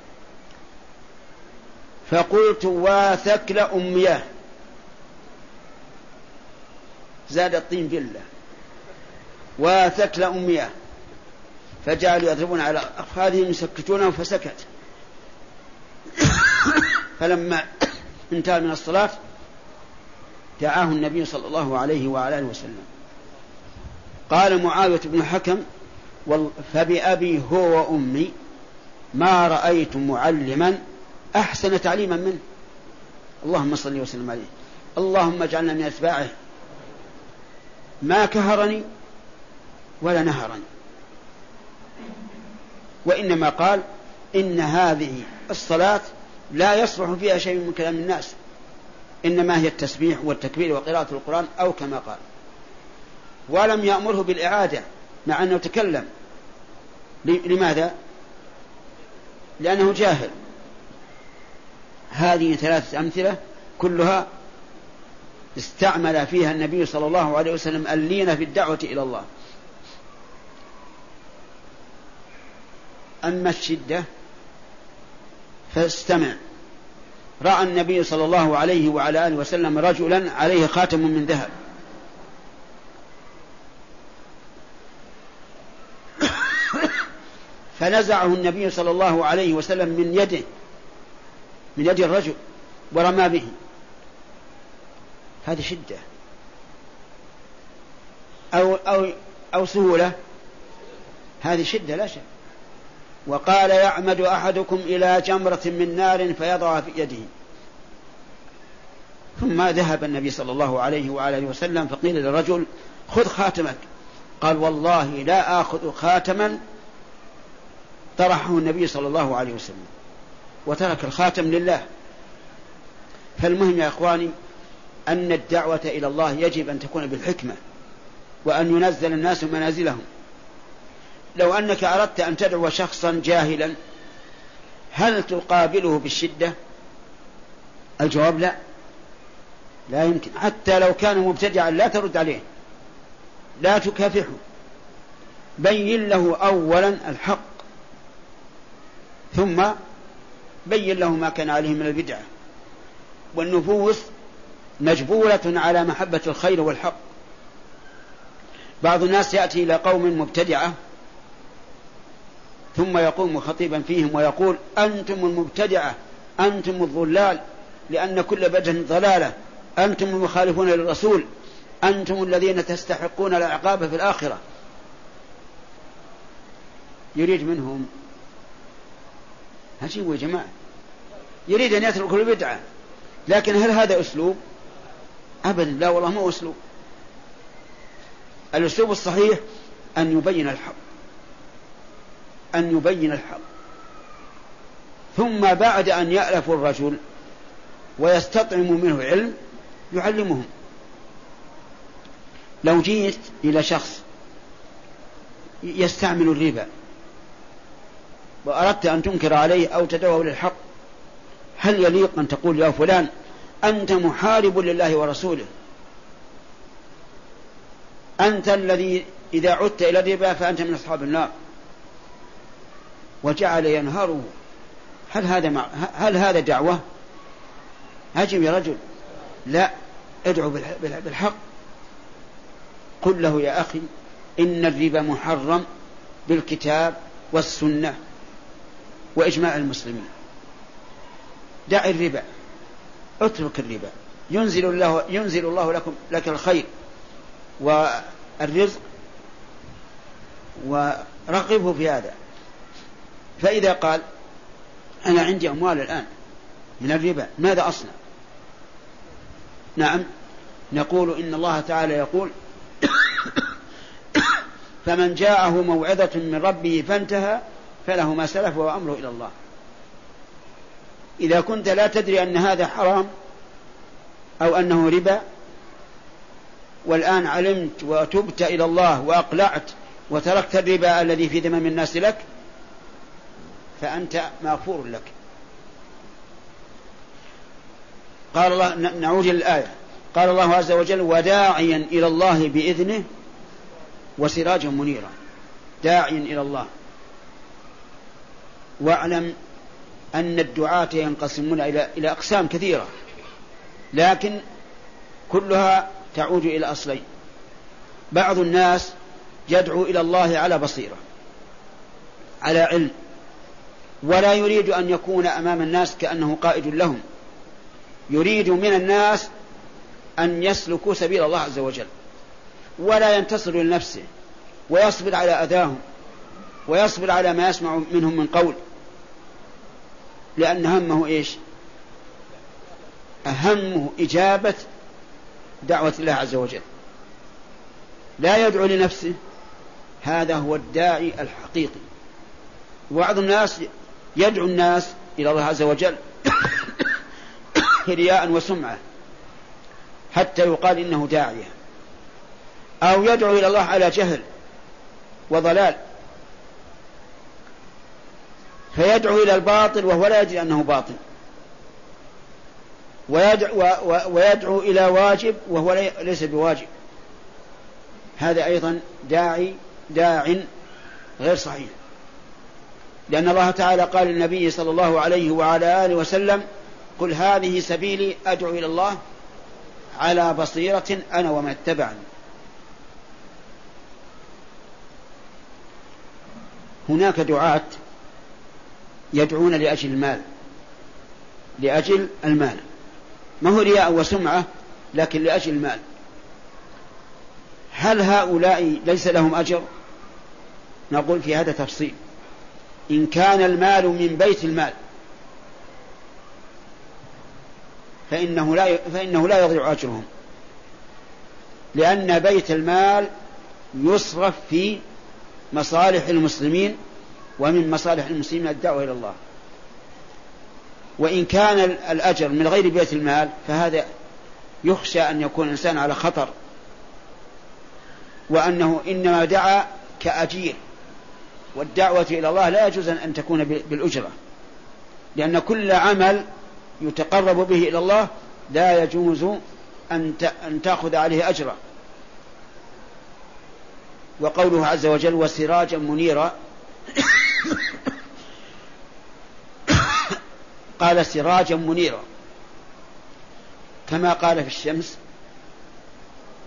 فقلت واثكل أمياه، زاد الطين جلة، واثكل أمياه، فجعلوا يضربون على أفخاذهم يسكتونه فسكت. فلما انتهى من الصلاة دعاه النبي صلى الله عليه وعلى آله وسلم. قال معاوية بن الحكم فبأبي هو وأمي ما رأيت معلما أحسن تعليما منه، اللهم صل وسلم عليه، اللهم اجعلنا من أتباعه. ما كهرني ولا نهرني، وإنما قال إن هذه الصلاة لا يصلح فيها شيء من كلام الناس، إنما هي التسبيح والتكبير وقراءة القرآن أو كما قال. ولم يأمره بالإعادة مع أنه تكلم. لماذا؟ لأنه جاهل. هذه ثلاثة أمثلة كلها استعمل فيها النبي صلى الله عليه وسلم اللين في الدعوة إلى الله. أما الشدة فاستمع. رأى النبي صلى الله عليه وعلى آله وسلم رجلا عليه خاتم من ذهب، فنزعه النبي صلى الله عليه وسلم من يده، من يد الرجل، ورمى به. هذه شدة أو, أو, أو سهولة؟ هذه شدة لا شك. وقال يعمد أحدكم إلى جمرة من نار فيضعها في يده. ثم ذهب النبي صلى الله عليه وآله وسلم فقيل للرجل خذ خاتمك، قال والله لا آخذ خاتما طرحه النبي صلى الله عليه وسلم، وترك الخاتم لله. فالمهم يا إخواني أن الدعوة إلى الله يجب أن تكون بالحكمة، وأن ينزل الناس منازلهم. لو أنك أردت أن تدعو شخصا جاهلا هل تقابله بالشدة؟ الجواب لا، لا يمكن. حتى لو كان مبتدعا لا ترد عليه، لا تكافحه، بين له أولا الحق، ثم بين له ما كان عليه من البدعة. والنفوس مجبولة على محبة الخير والحق. بعض الناس يأتي إلى قوم مبتدعة ثم يقوم خطيبا فيهم ويقول أنتم المبتدعة، أنتم الضلال، لأن كل بدعة ضلالة، أنتم المخالفون للرسول، أنتم الذين تستحقون العقاب في الآخرة. يريد منهم هجيبوا يا جماعة، يريد أن يتركوا البدعة، لكن هل هذا أسلوب؟ أبدا، لا والله ما أسلوب. الأسلوب الصحيح أن يبين الحق، أن يبين الحق، ثم بعد أن يألف الرجل ويستطعم منه علم يعلمهم. لو جيت إلى شخص يستعمل الربا وأردت أن تنكر عليه أو تدعوه للحق، هل يليق أن تقول يا فلان أنت محارب لله ورسوله، أنت الذي إذا عدت إلى الربا فأنت من أصحاب النار، وجعل ينهره؟ هل هذا مع... هل هذا دعوة؟ هاجم يا رجل، لا، ادعو بالحق. قل له يا أخي إن الربا محرم بالكتاب والسنة وإجماع المسلمين، دع الربا، اترك الربا، ينزل الله, ينزل الله لكم لك الخير والرزق، ورغبه في هذا. فإذا قال أنا عندي أموال الآن من الربا ماذا أصنع؟ نعم، نقول إن الله تعالى يقول فمن جاءه موعظة من ربه فانتهى فله ما سلف وأمره إلى الله. إذا كنت لا تدري أن هذا حرام أو أنه ربا، والآن علمت وتبت إلى الله وأقلعت وتركت الربا الذي في ذمم الناس لك، فأنت مغفور لك. قال الله، نعود للآية، قال الله عز وجل وداعيا إلى الله بإذنه وسراجا منيرا. داعيا إلى الله. واعلم أن الدعاة ينقسمون إلى إلى أقسام كثيرة، لكن كلها تعود إلى أصلين. بعض الناس يدعو إلى الله على بصيرة، على علم، ولا يريد أن يكون أمام الناس كأنه قائد لهم، يريد من الناس أن يسلكوا سبيل الله عز وجل، ولا ينتصر لنفسه، ويصبر على أذاهم، ويصبر على ما يسمع منهم من قول، لأن همه إيش؟ أهمه إجابة دعوة الله عز وجل، لا يدعو لنفسه. هذا هو الداعي الحقيقي. وبعض الناس يدعو الناس إلى الله عز وجل رياء وسمعة حتى يقال إنه داعية، أو يدعو إلى الله على جهل وضلال، فيدعو إلى الباطل وهو لا يدري أنه باطل، ويدعو, ويدعو إلى واجب وهو ليس بواجب. هذا أيضا داعي داع غير صحيح، لأن الله تعالى قال للنبي صلى الله عليه وعلى آله وسلم قل هذه سبيلي أدعو إلى الله على بصيرة أنا ومن اتبعني. هناك دعاة يدعون لأجل المال، لأجل المال، ما هو رياء وسمعة، لكن لأجل المال. هل هؤلاء ليس لهم أجر؟ نقول في هذا تفصيل. إن كان المال من بيت المال فإنه لا فإنه لا يضيع أجرهم، لأن بيت المال يصرف في مصالح المسلمين، ومن مصالح المسلمين الدعوة إلى الله. وإن كان الأجر من غير بيت المال فهذا يخشى أن يكون الإنسان على خطر، وأنه إنما دعا كأجير، والدعوة إلى الله لا يجوز أن تكون بالأجرة، لأن كل عمل يتقرب به إلى الله لا يجوز أن تأخذ عليه أجرا. وقوله عز وجل وسراجا منيرا قال سراجا منيرا كما قال في الشمس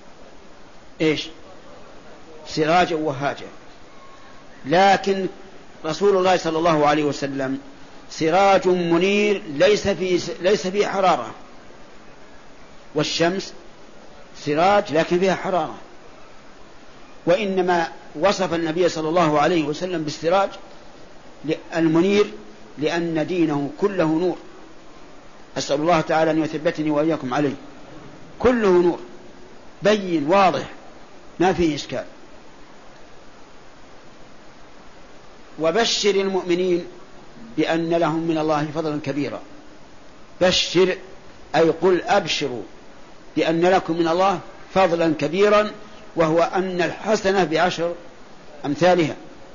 إيش؟ سراجا وهاجا، لكن رسول الله صلى الله عليه وسلم سراج منير ليس فيه ليس فيه حرارة، والشمس سراج لكن فيها حرارة، وإنما وصف النبي صلى الله عليه وسلم بالسراج المنير لأن دينه كله نور. أسأل الله تعالى أن يثبتني وإياكم عليه. كله نور بين واضح ما فيه إشكال. وبشر المؤمنين بأن لهم من الله فضلا كبيرا. بشر أي قل أبشروا بأن لكم من الله فضلا كبيرا، وهو أن الحسنة بعشر أمثالها.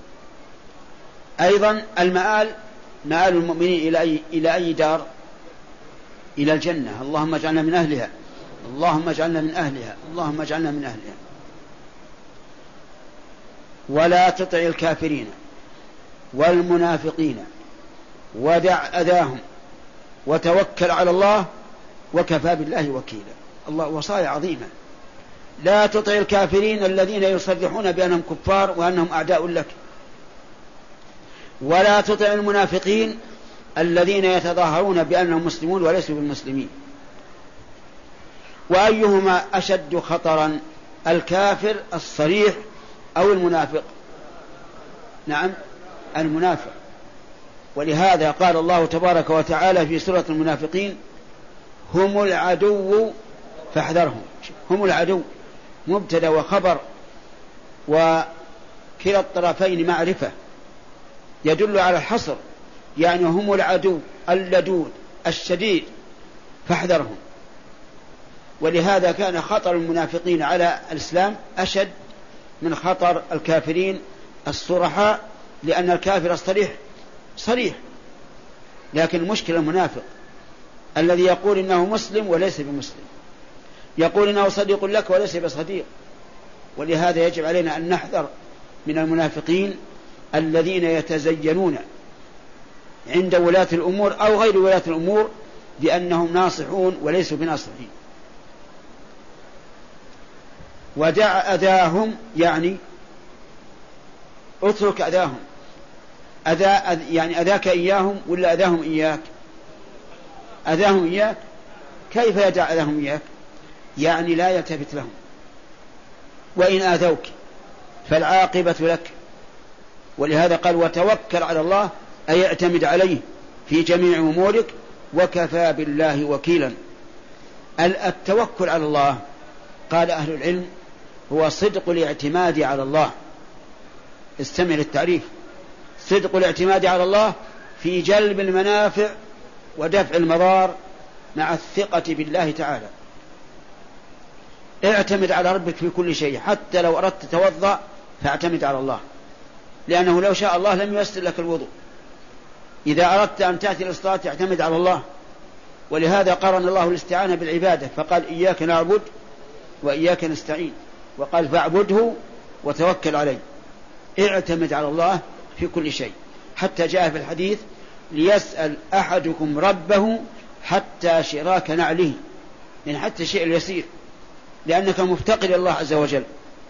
أيضا المآل، مآل المؤمنين إلى أي, إلى أي دار؟ إلى الجنة. اللهم اجعلنا من أهلها، اللهم اجعلنا من أهلها، اللهم اجعلنا من أهلها. ولا تطع الكافرين والمنافقين ودع أذاهم وتوكل على الله وكفى بالله وكيلا. الله وصايا عظيمة. لا تطع الكافرين الذين يصرحون بأنهم كفار وأنهم أعداء لك، ولا تطع المنافقين الذين يتظاهرون بأنهم مسلمون وليسوا بالمسلمين. وأيهما أشد خطرا، الكافر الصريح أو المنافق؟ نعم المنافق. ولهذا قال الله تبارك وتعالى في سورة المنافقين هم العدو فاحذرهم. هم العدو مبتدأ وخبر، وكلا الطرفين معرفة يدل على الحصر، يعني هم العدو اللدود الشديد فاحذرهم. ولهذا كان خطر المنافقين على الإسلام أشد من خطر الكافرين الصرحاء، لأن الكافر الصريح صريح، لكن المشكلة المنافق الذي يقول إنه مسلم وليس بمسلم، يقول إنه صديق لك وليس بصديق. ولهذا يجب علينا أن نحذر من المنافقين الذين يتزينون عند ولاة الأمور أو غير ولاة الأمور بأنهم ناصحون وليسوا بناصحين. ودع أذاهم يعني اترك أذاهم. أذى يعني أذاك إياهم ولا أذاهم إياك؟ أذاهم إياك. كيف يدع أذاهم إياك؟ يعني لا يلتفت لهم. وإن آذوك فالعاقبة لك. ولهذا قال وتوكل على الله أي اعتمد عليه في جميع أمورك وكفى بالله وكيلا. التوكل على الله قال أهل العلم هو صدق الاعتماد على الله. استمع للتعريف. صدق الاعتماد على الله في جلب المنافع ودفع المضار مع الثقة بالله تعالى. اعتمد على ربك في كل شيء، حتى لو أردت تتوضأ فاعتمد على الله، لأنه لو شاء الله لم ييسر لك الوضوء. إذا أردت أن تأتي للصلاة اعتمد على الله. ولهذا قرن الله الاستعانة بالعبادة فقال إياك نعبد وإياك نستعين، وقال فاعبده وتوكل عليه. اعتمد على الله في كل شيء. حتى جاء في الحديث ليسأل أحدكم ربه حتى شراك نعله، يعني حتى الشيء اليسير، لأنك مفتقر إلى الله عز وجل.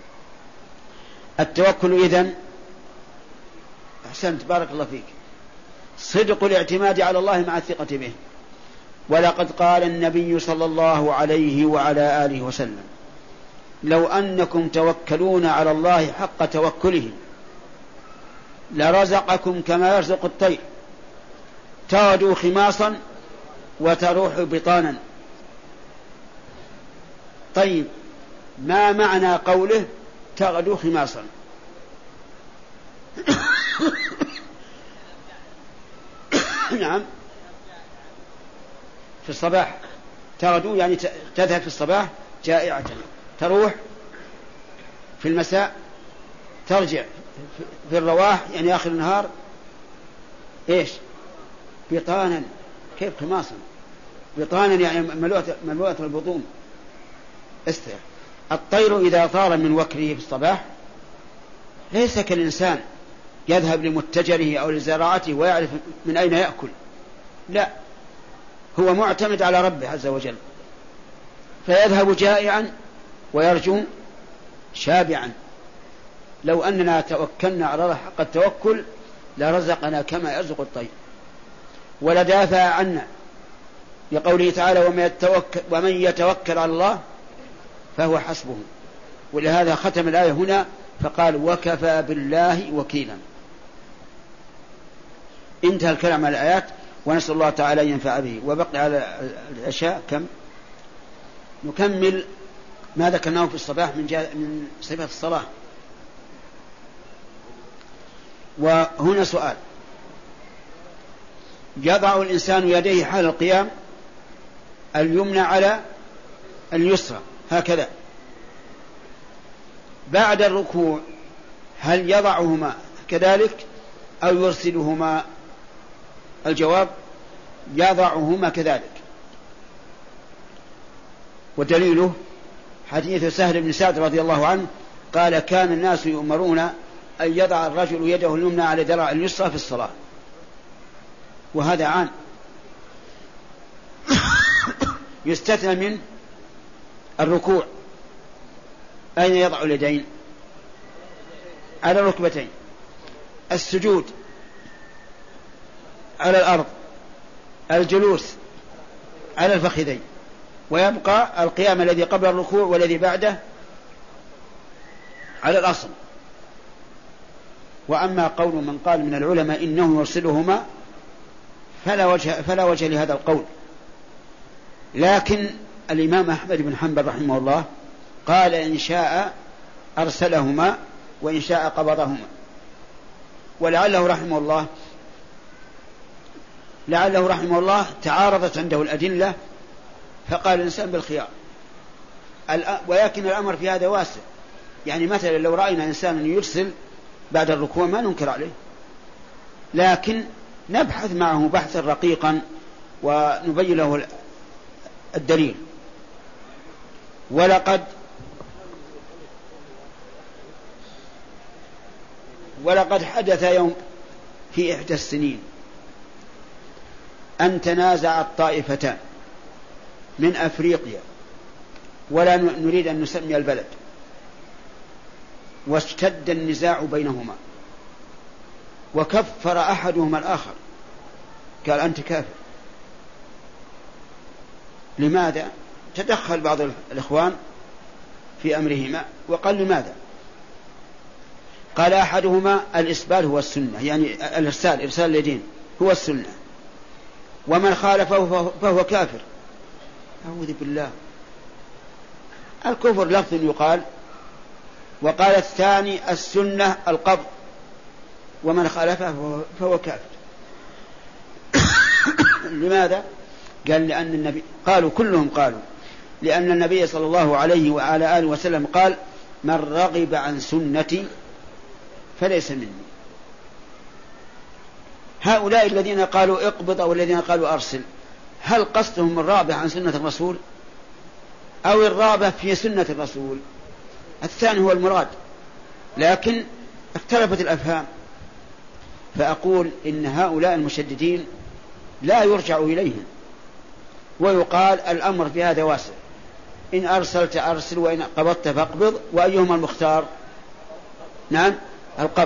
التوكل إذن أحسنت بارك الله فيك صدق الاعتماد على الله مع الثقة به. ولقد قال النبي صلى الله عليه وعلى آله وسلم لو أنكم توكلون على الله حق توكله لرزقكم كما يرزق الطير تغدو خماصا وتروح بطانا. طيب ما معنى قوله تغدو خماصا؟ نعم في الصباح. تغدو يعني تذهب في الصباح جائعة، تروح في المساء، ترجع في الرواح يعني آخر النهار إيش؟ بطانا. كيف خماصا؟ بطانا يعني ملوءة ملوءة البطون. استرح. الطير إذا طار من وكره في الصباح ليس كالإنسان يذهب لمتجره أو لزراعته ويعرف من أين يأكل، لا، هو معتمد على ربه عز وجل، فيذهب جائعا ويرجو شابعا. لو أننا توكلنا على الله حق التوكل لرزقنا كما يرزق الطير ولدافع عنا، لقوله تعالى ومن يتوكل, ومن يتوكل على الله فهو حسبه. ولهذا ختم الآية هنا فقال وكفى بالله وكيلا. انتهى الكلام على الآيات، ونسأل الله تعالى أن ينفع به. وبقي على الأشياء كم نكمل ما ذكرناه في الصباح من, من صفة الصلاة. وهنا سؤال: يضع الإنسان يديه حال القيام اليمنى على اليسرى هكذا، بعد الركوع هل يضعهما كذلك أو يرسلهما؟ الجواب: يضعهما كذلك. ودليله حديث سهل بن سعد رضي الله عنه قال كان الناس يؤمرون أن يضع الرجل يده اليمنى على ذراع اليسرى في الصلاة، وهذا عام. يستثنى من الركوع، أين يضع اليدين؟ على الركبتين. السجود على الأرض. الجلوس على الفخذين. ويبقى القيام الذي قبل الركوع والذي بعده على الأصل. وأما قول من قال من العلماء إنه يرسلهما فلا وجه, فلا وجه لهذا القول. لكن الإمام أحمد بن حنبل رحمه الله قال إن شاء أرسلهما وإن شاء قبضهما. ولعله رحمه الله لعله رحمه الله تعارضت عنده الأدلة فقال الإنسان بالخيار. ولكن الأمر في هذا واسع، يعني مثلا لو رأينا إنسانا يرسل بعد الركوع ما ننكر عليه، لكن نبحث معه بحثا رقيقا ونبين له الدليل. ولقد ولقد حدث يوم في إحدى السنين أن تنازع الطائفتان من أفريقيا، ولا نريد أن نسمي البلد، واشتد النزاع بينهما، وكفر أحدهما الآخر، قال أنت كافر. لماذا؟ تدخل بعض الإخوان في أمرهما وقال لماذا؟ قال أحدهما الإسبال هو السنة، يعني الإرسال إرسال اليدين هو السنة، ومن خالفه فهو كافر. أعوذ بالله، الكفر لفظ يقال. وقال الثاني السنة القبض، ومن خالفه فهو كافر. لماذا؟ قال لأن النبي قالوا كلهم قالوا لأن النبي صلى الله عليه وعلى آله وسلم قال من رغب عن سنتي فليس مني. هؤلاء الذين قالوا اقبض أو الذين قالوا أرسل، هل قصدهم الرغبة عن سنة الرسول أو الرغبة في سنة الرسول؟ الثاني هو المراد، لكن اختلفت الأفهام. فأقول إن هؤلاء المشددين لا يرجع إليهم، ويقال الأمر في هذا واسع، إن أرسلت أرسل وإن قبضت فاقبض. وأيهما المختار؟ نعم القبض.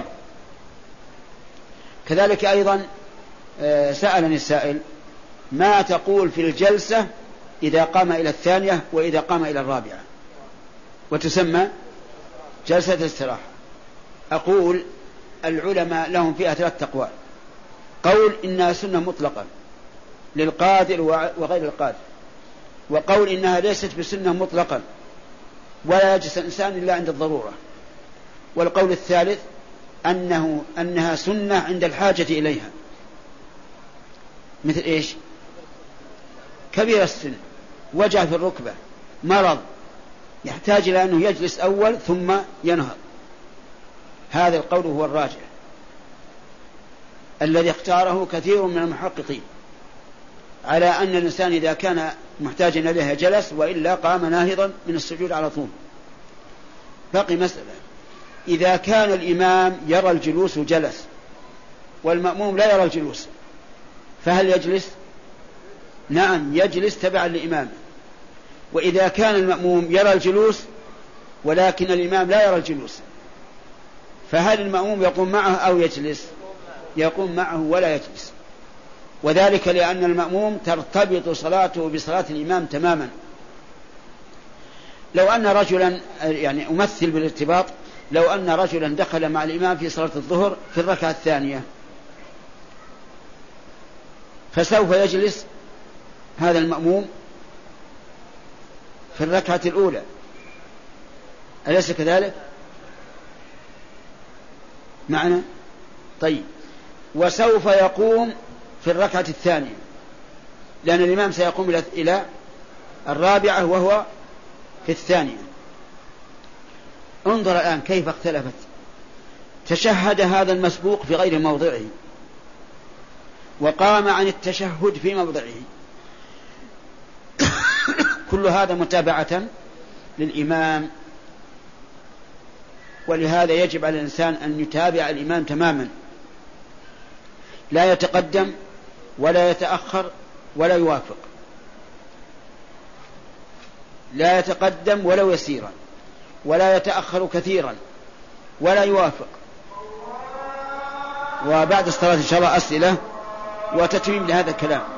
كذلك أيضا سألني السائل ما تقول في الجلسة إذا قام إلى الثانية وإذا قام إلى الرابعة، وتسمى جلسة استراحة. أقول العلماء لهم فيها ثلاث أقوال: قول إنها سنة مطلقة للقادر وغير القادر، وقول إنها ليست بسنة مطلقا ولا يجلس الإنسان إلا عند الضرورة، والقول الثالث أنه أنها سنة عند الحاجة إليها. مثل إيش؟ كبير السن، وجع في الركبة، مرض يحتاج إلى أنه يجلس أول ثم ينهض. هذا القول هو الراجح الذي اختاره كثير من المحققين، على أن الإنسان إذا كان محتاجا إليها جلس، وإلا قام ناهضا من السجود على طول. باقي مسألة: إذا كان الإمام يرى الجلوس جلس والمأموم لا يرى الجلوس فهل يجلس؟ نعم يجلس تبعا لإمامه. وإذا كان المأموم يرى الجلوس ولكن الإمام لا يرى الجلوس فهل المأموم يقوم معه أو يجلس؟ يقوم معه ولا يجلس، وذلك لأن المأموم ترتبط صلاته بصلاة الإمام تماما. لو أن رجلا، يعني أمثل بالارتباط، لو أن رجلا دخل مع الإمام في صلاة الظهر في الركعة الثانية، فسوف يجلس هذا المأموم في الركعة الأولى، أليس كذلك؟ معنى طيب، وسوف يقوم في الركعة الثانية، لأن الإمام سيقوم إلى الرابعة وهو في الثانية. انظر الآن كيف اختلفت. تشهد هذا المسبوق في غير موضعه، وقام عن التشهد في موضعه، كل هذا متابعة للإمام. ولهذا يجب على الإنسان أن يتابع الإمام تماما، لا يتقدم ولا يتأخر ولا يوافق، لا يتقدم ولو يسيرا، ولا يتأخر كثيرا، ولا يوافق. وبعد الصلاة إن شاء الله أسئلة وتتميم لهذا الكلام.